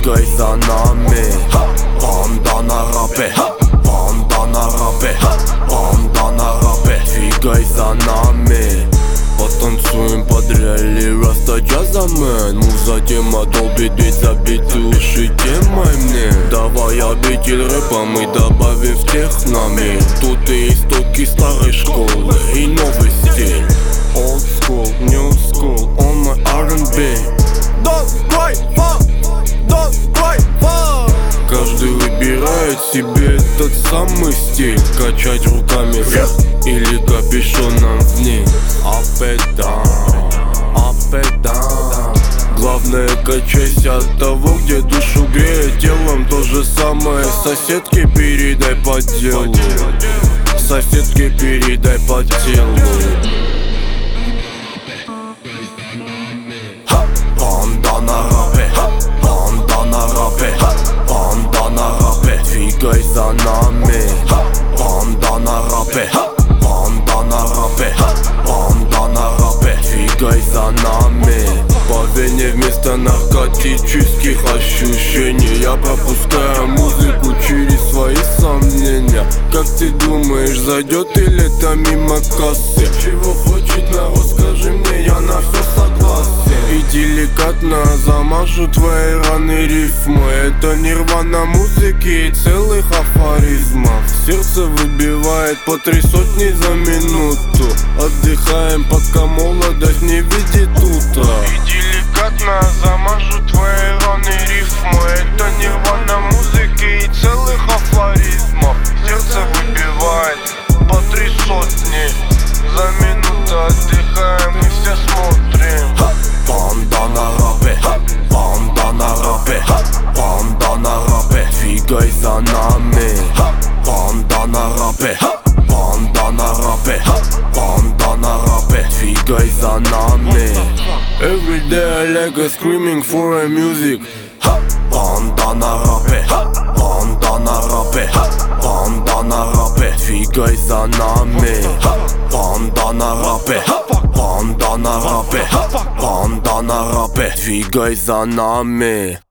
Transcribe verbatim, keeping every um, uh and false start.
двигай за нами. Банда на рапе, банда на рапе, банда на рапе, двигай за нами. Потанцуем под ралли, раста джазамен. Муза тема долбит, ведь забиты уши темой мне. Давай обитель рэпа мы добавим в технами. Тут и истоки старой школы и новый стиль. Old school, new school, on my ар энд би. Don't cry for, don't cry for. Каждый выбирает себе тот самый стиль. Качать руками вверх или капюшоном вниз. Up and down, up and down. Главное, качайся от того, где душу греет. Телом то же самое. Соседке передай по делу. Соседке передай по телу. Банда на рапе, банда на рапе, банда на рапе, двигай за нами. Банда на рапе, банда на рапе, банда на рапе, двигай за нами. По вене вместо наркотических ощущений я пропускаю музыку через свои сомнения. Как ты думаешь, зайдет или это мимо кассы? Чего хочет народ, скажи мне, я на все согласен. И деликатно замажу твои раны рифмы. Это нирвана музыки и целых афоризмов. Сердце выбивает по три сотни за минуту. Отдыхаем, пока молодость не видит утра. И деликатно замажу твои раны рифмы. Это нирвана музыки и целых афоризмов. Сердце выбивает по три сотни за минуту. Отдыхаем и все смотрим. Банда на рапе, банда на рапе, банда на рапе, двигай за нами. Банда на рапе, банда на рапе, банда на рапе, двигай за нами. Every day I like a screaming for a music. Банда на рапе, банда на рапе, банда на рапе, двигай за нами. Банда на рапе, банда на рапе, банда на рапе, двигай за нами.